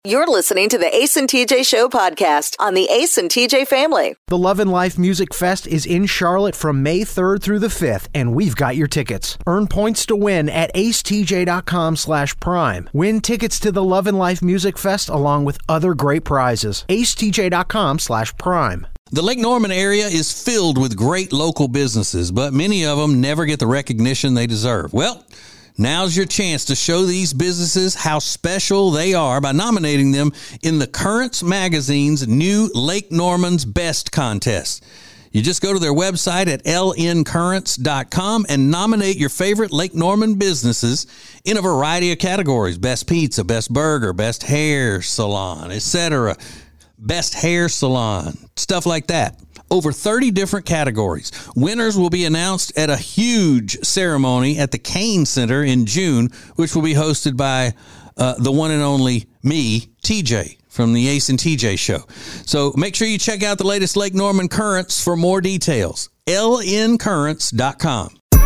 You're listening to the Ace and TJ Show podcast on the Ace and TJ family. The Love and Life Music Fest is in Charlotte from May 3rd through the 5th, and we've got your tickets. Earn points to win at acetj.com/prime. Win tickets to the Love and Life Music Fest along with other great prizes. acetj.com/prime. The Lake Norman area is filled with great local businesses, but many of them never get the recognition they deserve. Well, now's your chance to show these businesses how special they are by nominating them in the Currents Magazine's new Lake Norman's Best contest. You just go to their website at lncurrents.com and nominate your favorite Lake Norman businesses in a variety of categories: best pizza, best burger, best hair salon, etc. Best hair salon, stuff like that. Over 30 different categories. Winners will be announced at a huge ceremony at the Kane Center in June, which will be hosted by the one and only me, TJ, from the Ace and TJ Show. So make sure you check out the latest Lake Norman Currents for more details. lncurrents.com.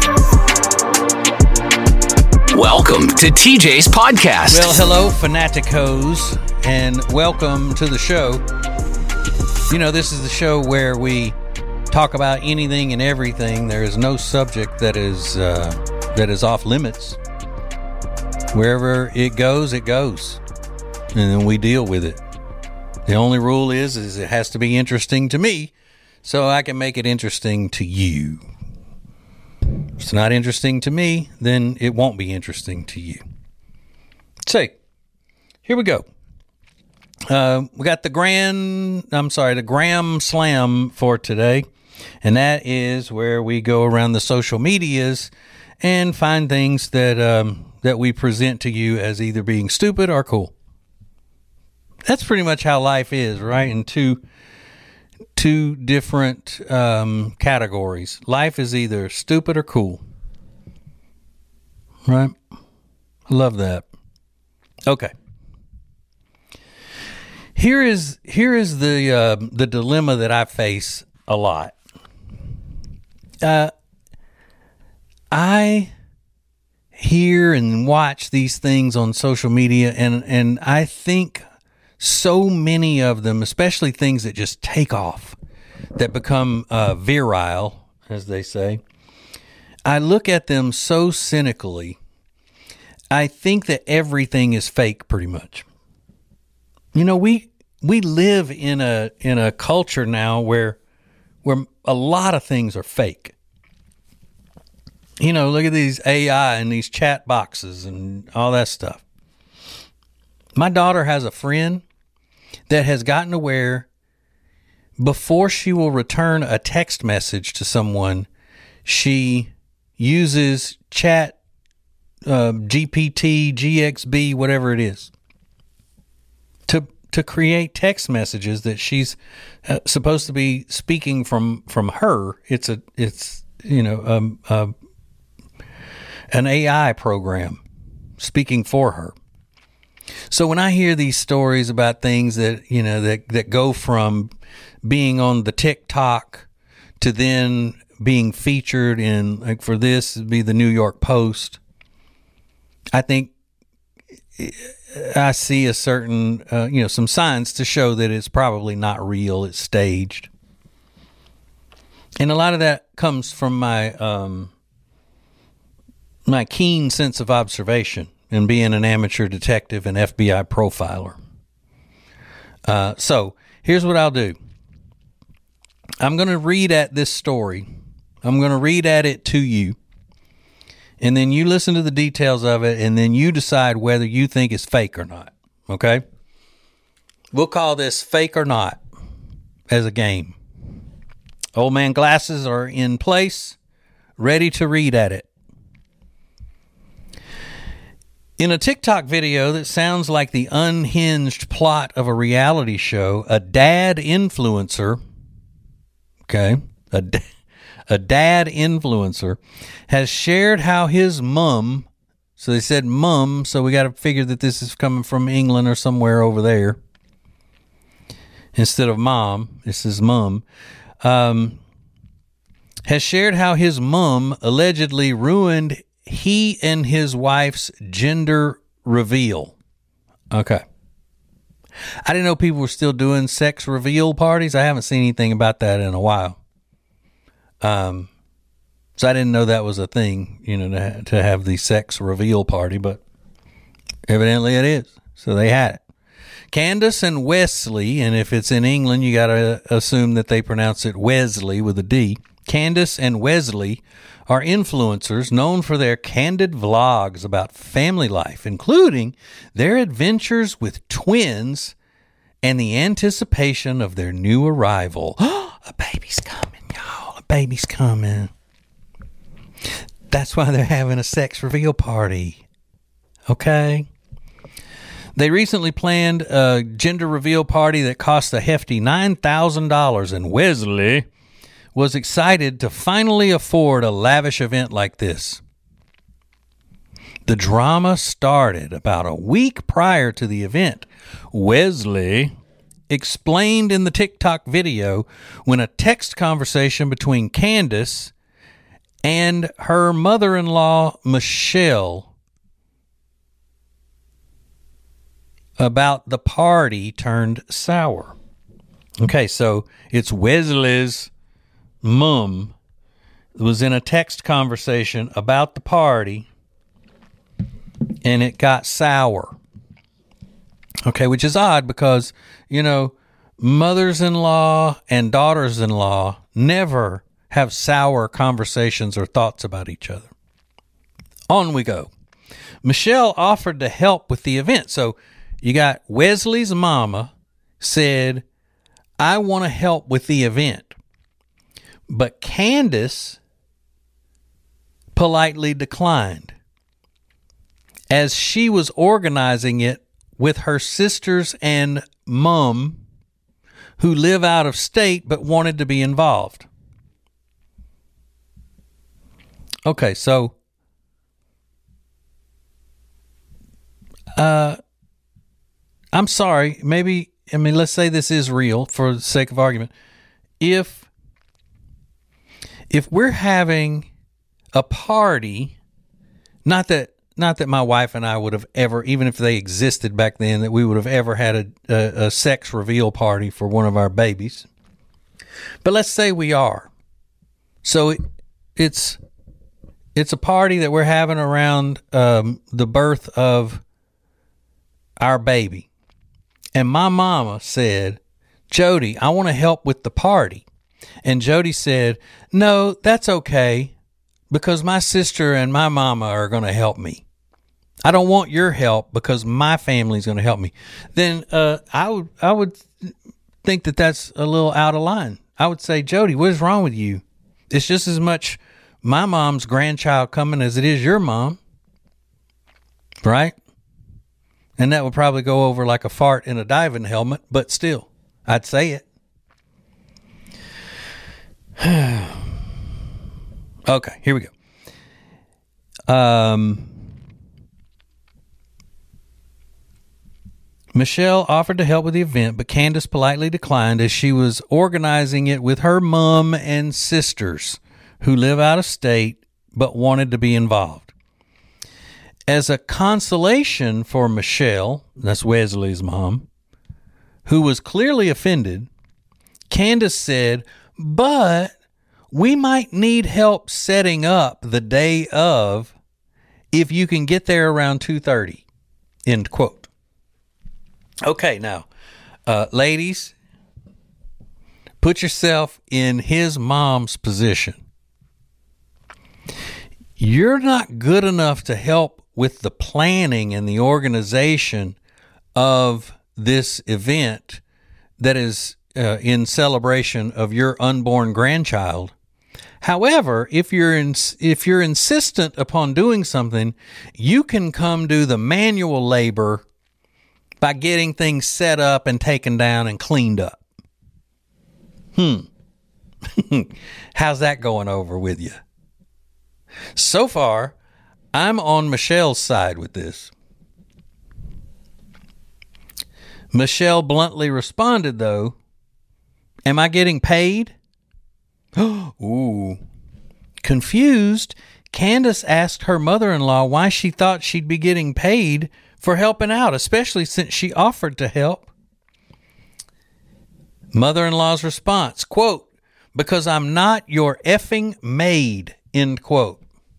Welcome to TJ's podcast. Well, hello, fanaticos, and welcome to the show. You know, this is the show where we talk about anything and everything. There is no subject that is off limits. Wherever it goes, and then we deal with it. The only rule is it has to be interesting to me so I can make it interesting to you. If it's not interesting to me, then it won't be interesting to you. So, here we go. We got the Gram Slam for today, and that is where we go around the social medias and find things that we present to you as either being stupid or cool. That's pretty much how life is, right? In two different categories. Life is either stupid or cool, right? I love that. Okay. Here is the dilemma that I face a lot. I hear and watch these things on social media, and I think so many of them, especially things that just take off, that become virile, as they say, I look at them so cynically. I think that everything is fake, pretty much. You know, we live in a culture now where a lot of things are fake. You know, look at these AI and these chat boxes and all that stuff. My daughter has a friend that has gotten to where before she will return a text message to someone, she uses chat, GPT, GXB, whatever it is, to create text messages that she's supposed to be speaking from her. It's an AI program speaking for her. So when I hear these stories about things that, you know, that go from being on the TikTok to then being featured in, like, for this it'd be the New York Post, I think I see a certain, some signs to show that it's probably not real. It's staged. And a lot of that comes from my keen sense of observation and being an amateur detective and FBI profiler. So here's what I'll do. I'm going to read at this story. I'm going to read at it to you. And then you listen to the details of it, and then you decide whether you think it's fake or not. Okay? We'll call this Fake or Not as a game. Old man glasses are in place, ready to read at it. In a TikTok video that sounds like the unhinged plot of a reality show, a dad influencer, a dad influencer has shared how his mum, so they said mum, so we got to figure that this is coming from England or somewhere over there. Instead of mom, this is mum. Has shared how his mum allegedly ruined he and his wife's gender reveal. Okay. I didn't know people were still doing sex reveal parties. I haven't seen anything about that in a while. So I didn't know that was a thing, to have the sex reveal party, but evidently it is. So they had it. Candace and Wesley, and if it's in England, you got to assume that they pronounce it Wesley with a D. Candace and Wesley are influencers known for their candid vlogs about family life, including their adventures with twins and the anticipation of their new arrival. A baby's coming, y'all. A baby's coming. That's why they're having a sex reveal party. Okay? They recently planned a gender reveal party that cost a hefty $9,000, and Wesley was excited to finally afford a lavish event like this. The drama started about a week prior to the event. Wesley explained in the TikTok video when a text conversation between Candace and her mother-in-law, Michelle, about the party turned sour. Okay, so it's Wesley's mom was in a text conversation about the party, and it got sour. Okay, which is odd because, mothers-in-law and daughters-in-law never have sour conversations or thoughts about each other. On we go. Michelle offered to help with the event. So you got Wesley's mama said, I want to help with the event. But Candace politely declined, as she was organizing it with her sisters and mom, who live out of state but wanted to be involved. Okay, so I'm sorry, let's say this is real for the sake of argument. If we're having a party, not that my wife and I would have ever, even if they existed back then, that we would have ever had a sex reveal party for one of our babies. But let's say we are. So it's a party that we're having around the birth of our baby. And my mama said, Jody, I want to help with the party. And Jody said, no, that's okay, because my sister and my mama are going to help me. I don't want your help because my family's going to help me. Then I would think that that's a little out of line. I would say, Jody, what is wrong with you? It's just as much my mom's grandchild coming as it is your mom. Right? And that would probably go over like a fart in a diving helmet, but still, I'd say it. Okay, here we go. Michelle offered to help with the event, but Candace politely declined as she was organizing it with her mom and sisters who live out of state but wanted to be involved. As a consolation for Michelle, that's Wesley's mom, who was clearly offended, Candace said, but we might need help setting up the day of if you can get there around 2:30, end quote. Okay, now, ladies, put yourself in his mom's position. You're not good enough to help with the planning and the organization of this event that is in celebration of your unborn grandchild. However, if you're insistent upon doing something, you can come do the manual labor by getting things set up and taken down and cleaned up. How's that going over with you? So far, I'm on Michelle's side with this. Michelle bluntly responded, though, am I getting paid? Ooh. Confused, Candace asked her mother-in-law why she thought she'd be getting paid for helping out, especially since she offered to help Mother-in-law's response, quote, "Because I'm not your effing maid," end quote.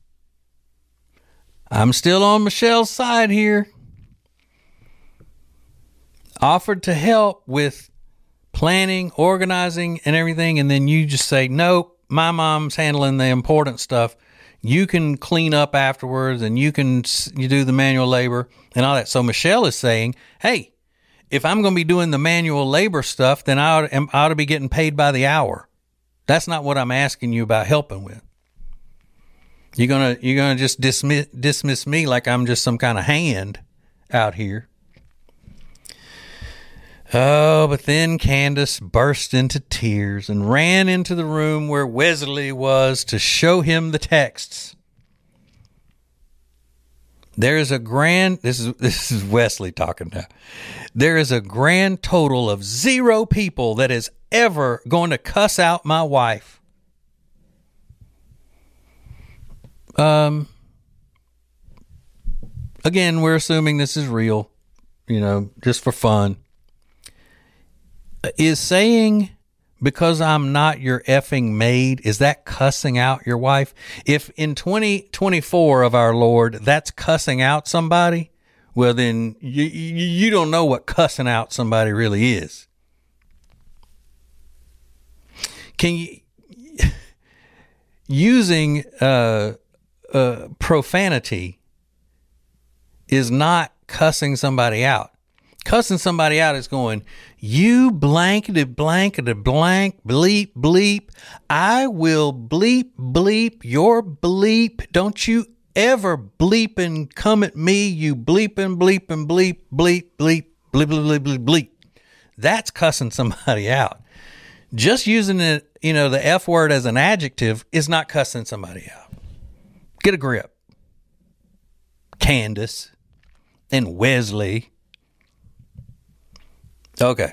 I'm still on Michelle's side here. Offered to help with planning, organizing, and everything, and then you just say, nope, my mom's handling the important stuff. You can clean up afterwards, and you do the manual labor and all that. So Michelle is saying, hey, if I'm going to be doing the manual labor stuff, then I ought to be getting paid by the hour. That's not what I'm asking you about helping with. You're gonna just dismiss me like I'm just some kind of hand out here. Oh, but then Candace burst into tears and ran into the room where Wesley was to show him the texts. There is this is Wesley talking now. There is a grand total of 0 people that is ever going to cuss out my wife. Again, we're assuming this is real, just for fun. Is saying, because I'm not your effing maid, is that cussing out your wife? If in 2024 of our Lord, that's cussing out somebody, well, then you don't know what cussing out somebody really is. Using profanity is not cussing somebody out. Cussing somebody out is going, you blankety blankety blank bleep bleep. I will bleep bleep your bleep. Don't you ever bleep and come at me, you bleeping bleeping bleep bleep bleep bleep bleep bleep bleep. That's cussing somebody out. Just using it, the F word as an adjective is not cussing somebody out. Get a grip. Candace and Wesley. Okay.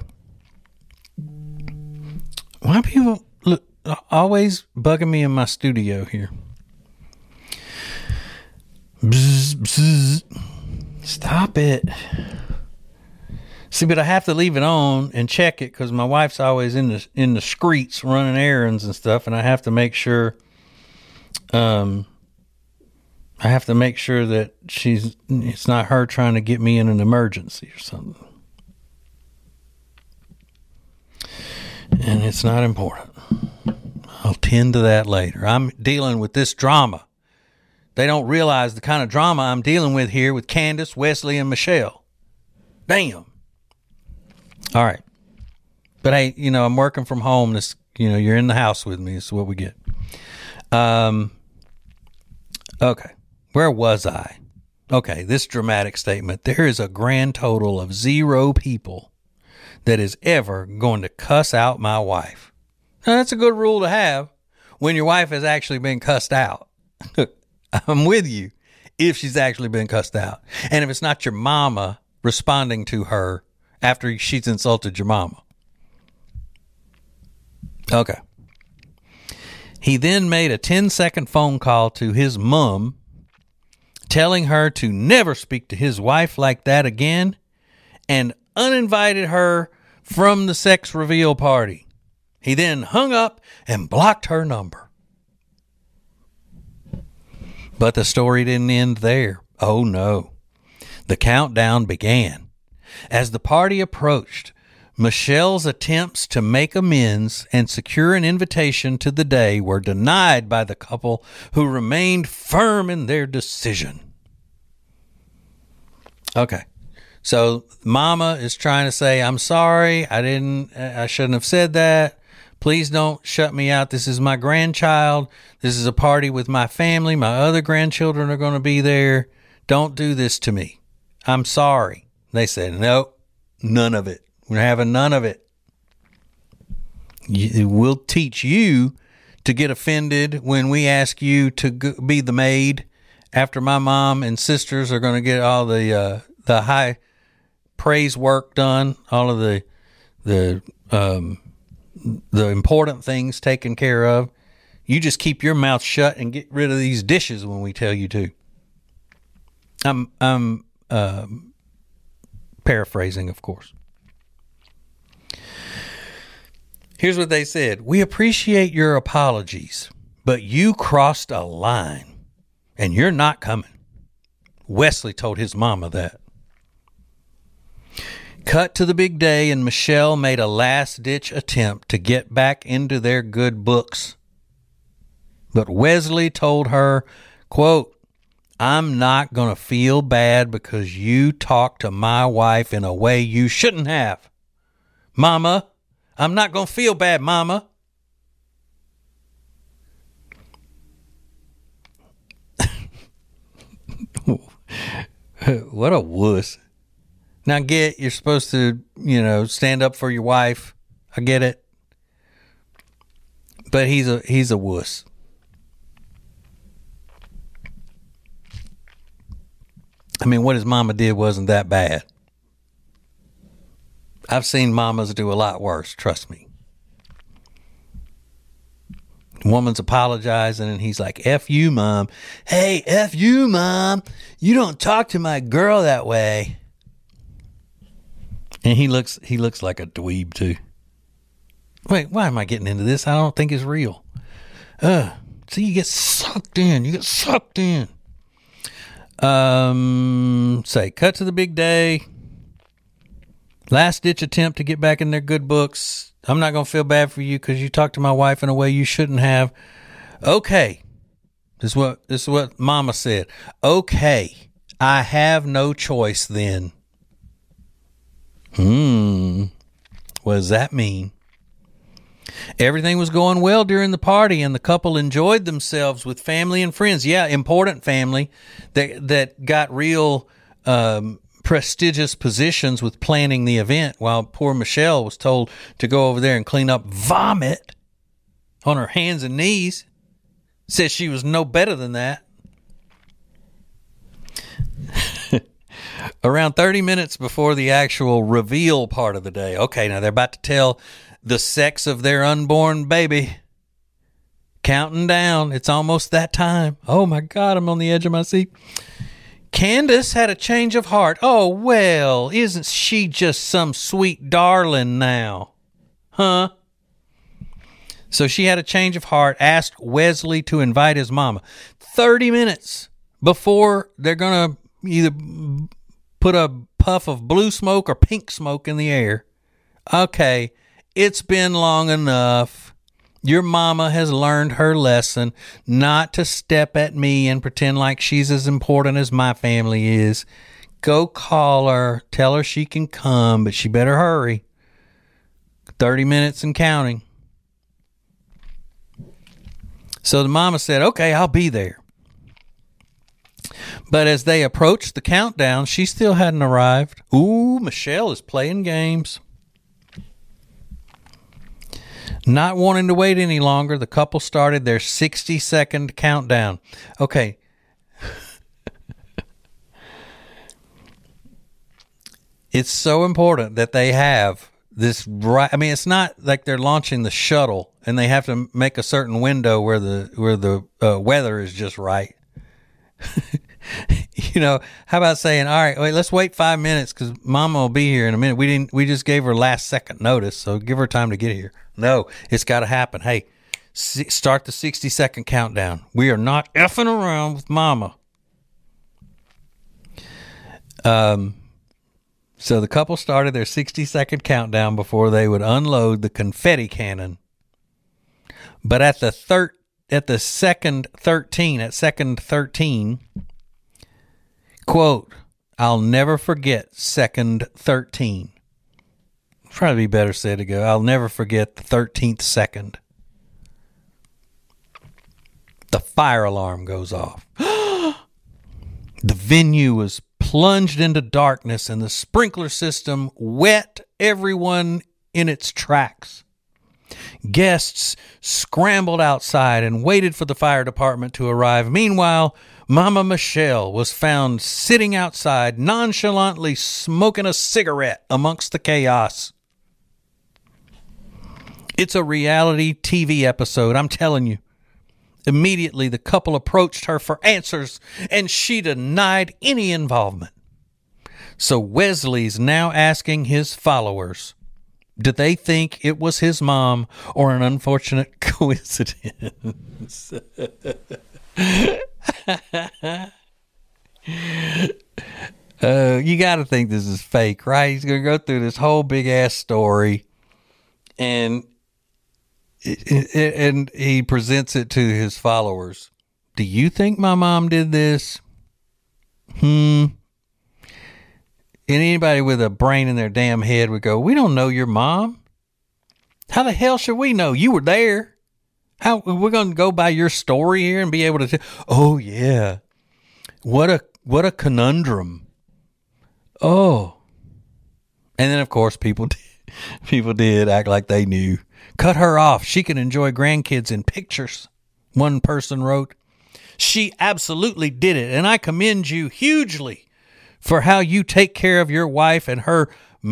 Why people always bugging me in my studio here? Bzz, bzz. Stop it. See, but I have to leave it on and check it because my wife's always in the streets running errands and stuff, and I have to make sure. I have to make sure that it's not her trying to get me in an emergency or something. And it's not important. I'll tend to that later. I'm dealing with this drama. They don't realize the kind of drama I'm dealing with here with Candace, Wesley, and Michelle. Damn. All right. But hey, I'm working from home. This, you're in the house with me. This is what we get. Okay. Where was I? Okay. This dramatic statement. There is a grand total of 0 people that is ever going to cuss out my wife. Now, that's a good rule to have when your wife has actually been cussed out. I'm with you if she's actually been cussed out. And if it's not your mama responding to her after she's insulted your mama. Okay. He then made a 10-second phone call to his mom, telling her to never speak to his wife like that again, and uninvited her from the sex reveal party. He then hung up and blocked her number. But the story didn't end there. Oh no. The countdown began. As the party approached, Michelle's attempts to make amends and secure an invitation to the day were denied by the couple, who remained firm in their decision. Okay. So mama is trying to say, I'm sorry. I shouldn't have said that. Please don't shut me out. This is my grandchild. This is a party with my family. My other grandchildren are going to be there. Don't do this to me. I'm sorry. They said, nope, none of it. We're having none of it. We'll teach you to get offended when we ask you to be the maid after my mom and sisters are going to get all the high praise work done, all of the important things taken care of. You just keep your mouth shut and get rid of these dishes when we tell you to. I'm paraphrasing, of course. Here's what they said. We appreciate your apologies, but you crossed a line and you're not coming. Wesley told his mama that. Cut to the big day, and Michelle made a last-ditch attempt to get back into their good books. But Wesley told her, quote, I'm not going to feel bad because you talked to my wife in a way you shouldn't have. Mama, I'm not going to feel bad, Mama. What a wuss. Now you're supposed to, stand up for your wife. I get it. But he's a wuss. I mean, what his mama did wasn't that bad. I've seen mamas do a lot worse, trust me. The woman's apologizing and he's like, F you, Mom. Hey, F you, Mom. You don't talk to my girl that way. And he looks like a dweeb too. Wait, why am I getting into this? I don't think it's real. See, you get sucked in. Cut to the big day. Last ditch attempt to get back in their good books. I'm not going to feel bad for you because you talked to my wife in a way you shouldn't have. Okay. This is what Mama said. Okay. I have no choice then. What does that mean? Everything was going well during the party, and the couple enjoyed themselves with family and friends. Yeah, important family that got real prestigious positions with planning the event, while poor Michelle was told to go over there and clean up vomit on her hands and knees. Said she was no better than that. Around 30 minutes before the actual reveal part of the day. Okay, now they're about to tell the sex of their unborn baby. Counting down. It's almost that time. Oh my God, I'm on the edge of my seat. Candace had a change of heart. Oh, well, isn't she just some sweet darling now? Huh? So she had a change of heart, asked Wesley to invite his mama. 30 minutes before they're going to either put a puff of blue smoke or pink smoke in the air. Okay, it's been long enough. Your mama has learned her lesson not to step at me and pretend like she's as important as my family is. Go call her, tell her she can come, but she better hurry. 30 minutes and counting. So the mama said, okay, I'll be there. But as they approached the countdown, she still hadn't arrived. Ooh, Michelle is playing games. Not wanting to wait any longer, the couple started their 60-second countdown. Okay. It's so important that they have this right. I mean, it's not like they're launching the shuttle and they have to make a certain window where the weather is just right. How about saying, all right, wait, let's wait 5 minutes because Mama will be here in a minute. We just gave her last second notice, so give her time to get here. No, it's got to happen. Hey, start the 60-second countdown. We are not effing around with Mama. So the couple started their 60-second countdown before they would unload the confetti cannon. But at second 13, quote, I'll never forget second 13. Probably be better said to go, I'll never forget the 13th second. The fire alarm goes off. The venue was plunged into darkness and the sprinkler system wet everyone in its tracks. Guests scrambled outside and waited for the fire department to arrive. Meanwhile, Mama Michelle was found sitting outside, nonchalantly smoking a cigarette amongst the chaos. It's a reality TV episode, I'm telling you. Immediately, the couple approached her for answers, and she denied any involvement. So Wesley's now asking his followers, Did they think it was his mom or an unfortunate coincidence? You got to think this is fake, right? He's going to go through this whole big ass story, and he presents it to his followers. Do you think my mom did this? And anybody with a brain in their damn head would go, we don't know your mom. How the hell should we know? You were there. How we're going to go by your story here and be able to say, oh yeah, what a conundrum. Oh, and then of course people did act like they knew. Cut her off. She can enjoy grandkids in pictures. One person wrote, she absolutely did it, and I commend you hugely for how you take care of your wife and her.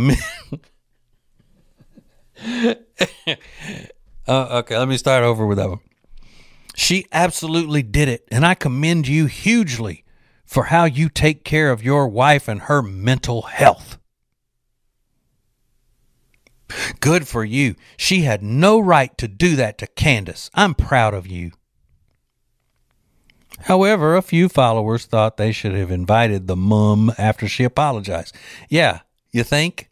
Okay, let me start over with that one. She absolutely did it, and I commend you hugely for how you take care of your wife and her mental health. Good for you. She had no right to do that to Candace. I'm proud of you. However, a few followers thought they should have invited the mum after she apologized. Yeah, you think?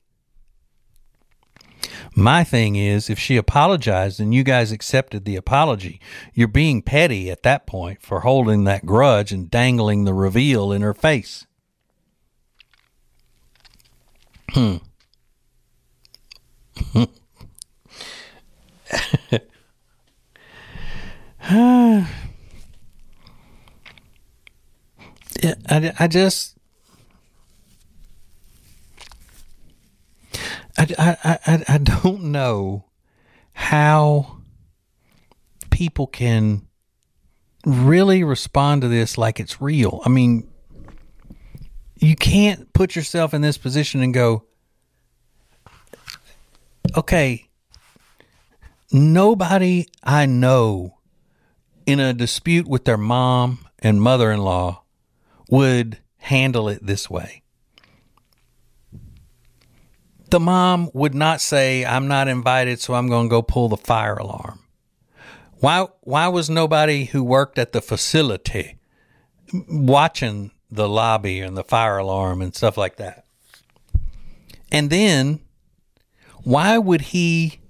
My thing is, if she apologized and you guys accepted the apology, you're being petty at that point for holding that grudge and dangling the reveal in her face. I don't know how people can really respond to this like it's real. I mean, you can't put yourself in this position and go, okay, nobody I know in a dispute with their mom and mother-in-law would handle it this way. The mom would not say, I'm not invited, so I'm going to go pull the fire alarm. Why was nobody who worked at the facility watching the lobby and the fire alarm and stuff like that? And then why would he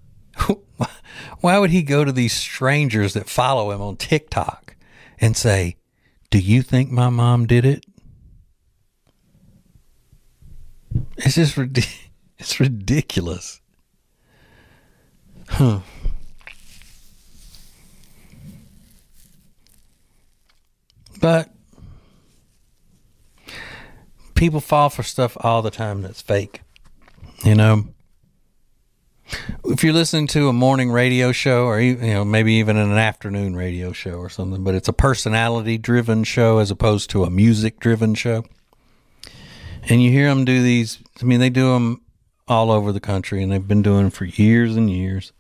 go to these strangers that follow him on TikTok and say, do you think my mom did it? It's just it's ridiculous. But people fall for stuff all the time that's fake. You know, if you're listening to a morning radio show or, maybe even an afternoon radio show or something, but it's a personality driven show as opposed to a music driven show. And you hear them do these, they do them all over the country, and they've been doing them for years and years,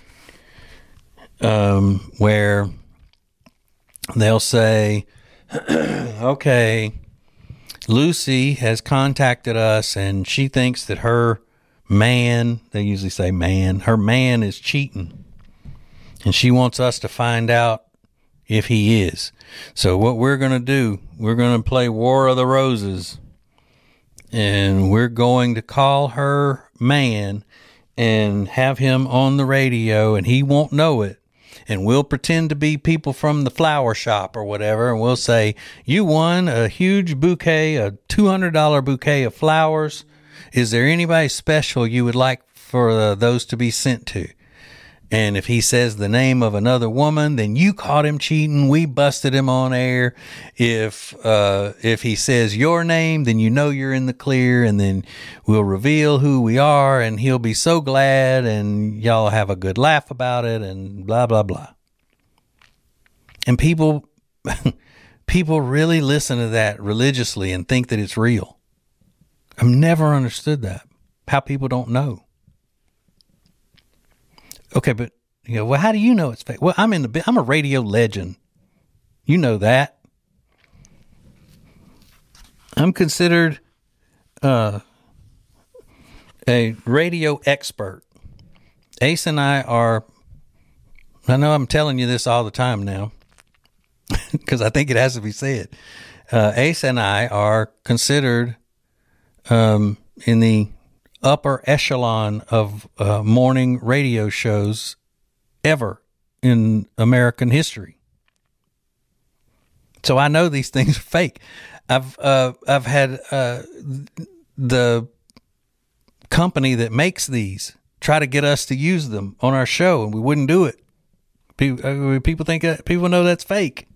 where they'll say, okay, Lucy has contacted us, and she thinks that her man, they usually say man, her man is cheating, and she wants us to find out if he is. So what we're going to do, we're going to play War of the Roses, and we're going to call her man and have him on the radio, and he won't know it. And we'll pretend to be people from the flower shop or whatever, and we'll say, you won a huge bouquet, a $200 bouquet of flowers. Is there anybody special you would like for those to be sent to? And if he says the name of another woman, then you caught him cheating. We busted him on air. If he says your name, then you know you're in the clear, and then we'll reveal who we are, and he'll be so glad, and y'all have a good laugh about it, and blah, blah, blah. And people really listen to that religiously and think that it's real. I've never understood that. How people don't know. Okay, but well, how do you know it's fake? Well, I'm a radio legend. You know that. I'm considered a radio expert. Ace and I know I'm telling you this all the time now because I think it has to be said. Ace and I are considered in the upper echelon of morning radio shows ever in American history. So I know these things are fake. I've had the company that makes these try to get us to use them on our show, and we wouldn't do it. People think people know that's fake.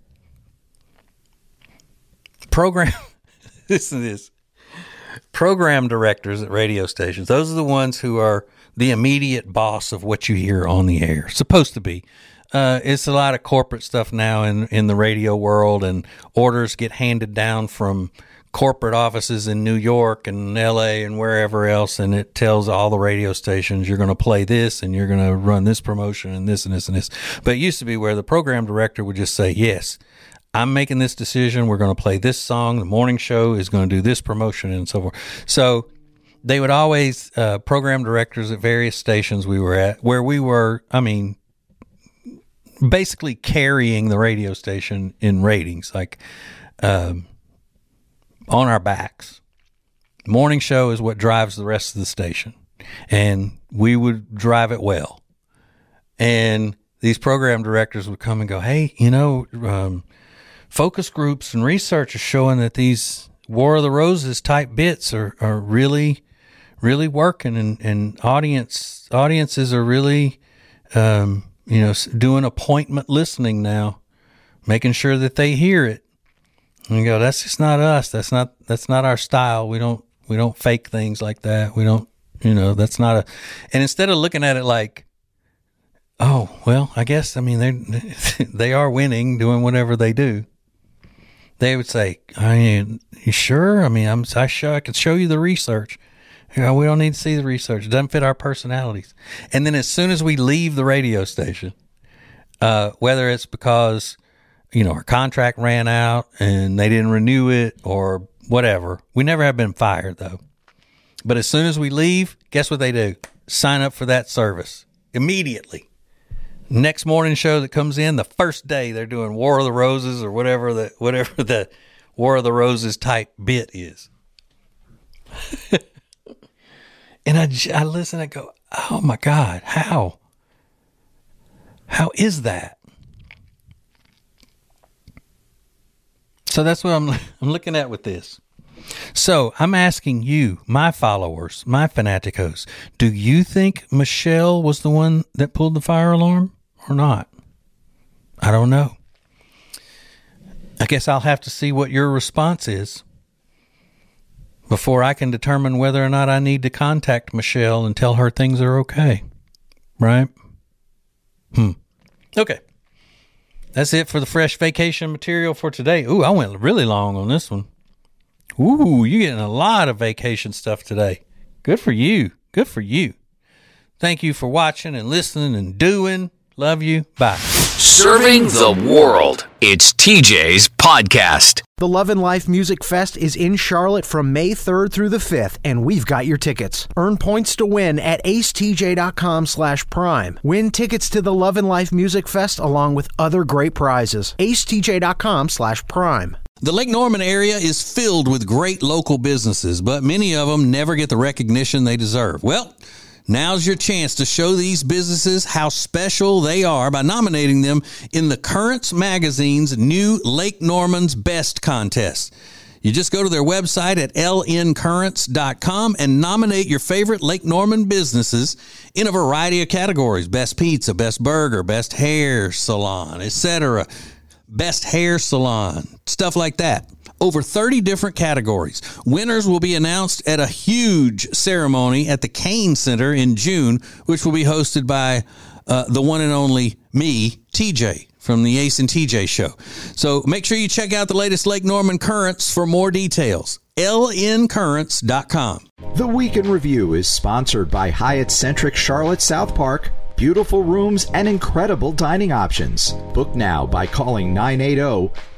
Listen to this. Program directors at radio stations. Those are the ones who are the immediate boss of what you hear on the air. Supposed to be. It's a lot of corporate stuff now in the radio world, and orders get handed down from corporate offices in New York and LA and wherever else, and it tells all the radio stations you're going to play this and you're going to run this promotion and this and this and this. But it used to be where the program director would just say, yes, I'm making this decision. We're going to play this song. The morning show is going to do this promotion and so forth. So they would always, program directors at various stations we were at, where we were, basically carrying the radio station in ratings, like on our backs. Morning show is what drives the rest of the station, and we would drive it well. And these program directors would come and go, hey, focus groups and research are showing that these War of the Roses type bits are really, really working, and audiences are really, doing appointment listening now, making sure that they hear it. And you go, that's just not us. That's not our style. We don't fake things like that. We don't, that's not and instead of looking at it like, oh, well, I guess, they are winning, doing whatever they do. They would say, you sure? I could show you the research. We don't need to see the research. It doesn't fit our personalities. And then as soon as we leave the radio station, whether it's because, our contract ran out and they didn't renew it or whatever, we never have been fired though. But as soon as we leave, guess what they do? Sign up for that service immediately. Next morning show that comes in, the first day they're doing War of the Roses or whatever the War of the Roses type bit is. And I listen and go, oh my God, how is that? So that's what I'm looking at with this. So I'm asking you, my followers, my fanaticos, do you think Michelle was the one that pulled the fire alarm or not? I don't know. I guess I'll have to see what your response is before I can determine whether or not I need to contact Michelle and tell her things are okay. Right? Okay. That's it for the fresh vacation material for today. Ooh, I went really long on this one. Ooh, you're getting a lot of vacation stuff today. Good for you. Good for you. Thank you for watching and listening and doing. Love you. Bye. Serving the world. It's TJ's podcast. The Love and Life Music Fest is in Charlotte from May 3rd through the 5th, and we've got your tickets. Earn points to win at acetj.com/prime. Win tickets to the Love and Life Music Fest along with other great prizes. acetj.com/prime. The Lake Norman area is filled with great local businesses, but many of them never get the recognition they deserve. Well, now's your chance to show these businesses how special they are by nominating them in the Currents Magazine's new Lake Norman's Best contest. You just go to their website at lncurrents.com and nominate your favorite Lake Norman businesses in a variety of categories: best pizza, best burger, best hair salon, etc. Best hair salon, stuff like that. Over 30 different categories. Winners will be announced at a huge ceremony at the Kane Center in June, which will be hosted by the one and only me, TJ, from the Ace and TJ show. So make sure you check out the latest Lake Norman Currents for more details. lncurrents.com. The Week in Review is sponsored by Hyatt Centric Charlotte South Park. Beautiful rooms and incredible dining options. Book now by calling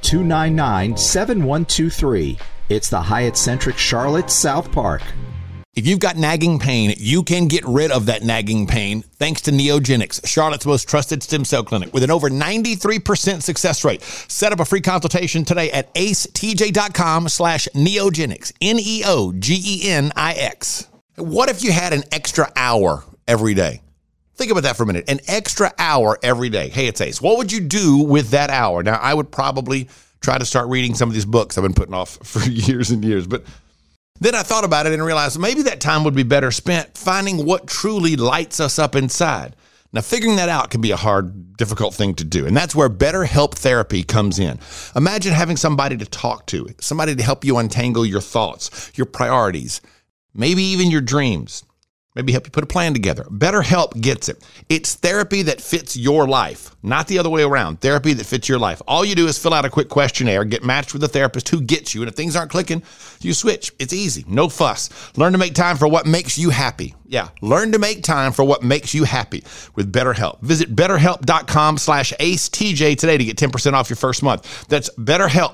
980-299-7123. It's the Hyatt Centric Charlotte South Park. If you've got nagging pain, you can get rid of that nagging pain thanks to Neogenics, Charlotte's most trusted stem cell clinic with an over 93% success rate. Set up a free consultation today at acetj.com/neogenics, Neogenix. What if you had an extra hour every day? Think about that for a minute. An extra hour every day. Hey, it's Ace. What would you do with that hour? Now, I would probably try to start reading some of these books I've been putting off for years and years, but then I thought about it and realized maybe that time would be better spent finding what truly lights us up inside. Now, figuring that out can be a hard, difficult thing to do, and that's where BetterHelp therapy comes in. Imagine having somebody to talk to, somebody to help you untangle your thoughts, your priorities, maybe even your dreams. Maybe help you put a plan together. BetterHelp gets it. It's therapy that fits your life, not the other way around. Therapy that fits your life. All you do is fill out a quick questionnaire, get matched with a therapist who gets you, and if things aren't clicking, you switch. It's easy. No fuss. Learn to make time for what makes you happy. Yeah, learn to make time for what makes you happy with BetterHelp. Visit BetterHelp.com/AceTJ today to get 10% off your first month. That's BetterHelp,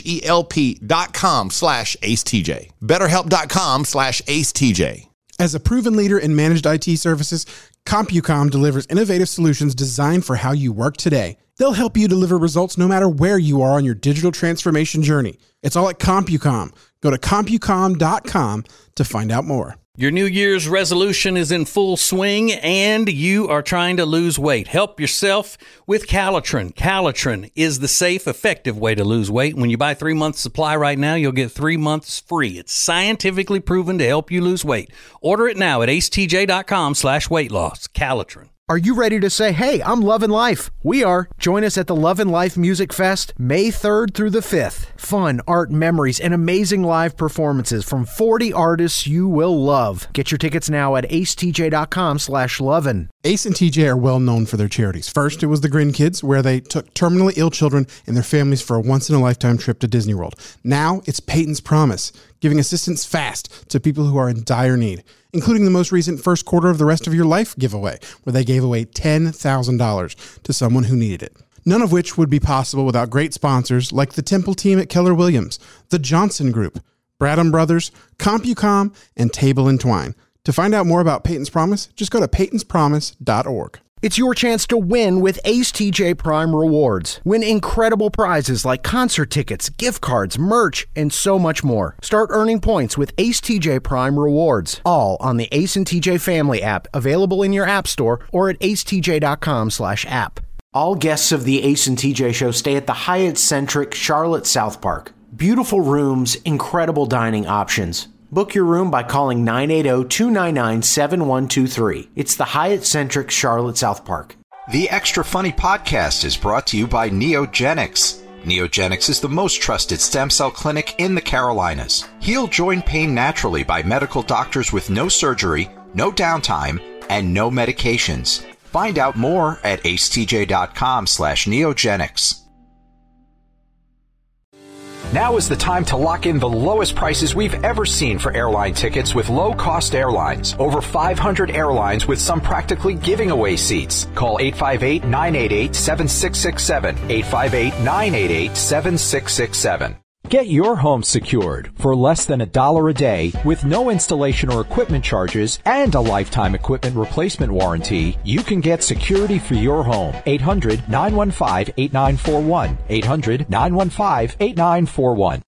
HELP.com/AceTJ. BetterHelp.com/AceTJ. As a proven leader in managed IT services, CompuCom delivers innovative solutions designed for how you work today. They'll help you deliver results no matter where you are on your digital transformation journey. It's all at CompuCom. Go to CompuCom.com to find out more. Your New Year's resolution is in full swing and you are trying to lose weight. Help yourself with Calitrin. Calitrin is the safe, effective way to lose weight. When you buy 3 months supply right now, you'll get 3 months free. It's scientifically proven to help you lose weight. Order it now at acetj.com/weight loss. Calitrin. Are you ready to say, hey, I'm loving life? We are. Join us at the Love and Life Music Fest, May 3rd through the 5th. Fun, art, memories, and amazing live performances from 40 artists you will love. Get your tickets now at acetj.com/lovin'. Ace and TJ are well known for their charities. First, it was the Grin Kids, where they took terminally ill children and their families for a once-in-a-lifetime trip to Disney World. Now, it's Peyton's Promise, giving assistance fast to people who are in dire need, including the most recent first quarter of the Rest of Your Life giveaway, where they gave away $10,000 to someone who needed it. None of which would be possible without great sponsors like the Temple team at Keller Williams, the Johnson Group, Bradham Brothers, CompuCom, and Table and Twine. To find out more about Peyton's Promise, just go to peytonspromise.org. It's your chance to win with Ace TJ Prime Rewards. Win incredible prizes like concert tickets, gift cards, merch, and so much more. Start earning points with Ace TJ Prime Rewards, all on the Ace and TJ Family app, available in your app store or at acetj.com/app. All guests of the Ace and TJ show stay at the Hyatt Centric Charlotte South Park. Beautiful rooms, incredible dining options. Book your room by calling 980-299-7123. It's the Hyatt Centric Charlotte South Park. The Extra Funny podcast is brought to you by Neogenics. Neogenics is the most trusted stem cell clinic in the Carolinas. Heal joint pain naturally by medical doctors with no surgery, no downtime, and no medications. Find out more at acetj.com/neogenics. Now is the time to lock in the lowest prices we've ever seen for airline tickets with low-cost airlines. Over 500 airlines with some practically giving away seats. Call 858-988-7667. 858-988-7667. Get your home secured for less than $1 a day with no installation or equipment charges and a lifetime equipment replacement warranty. You can get security for your home. 800-915-8941. 800-915-8941.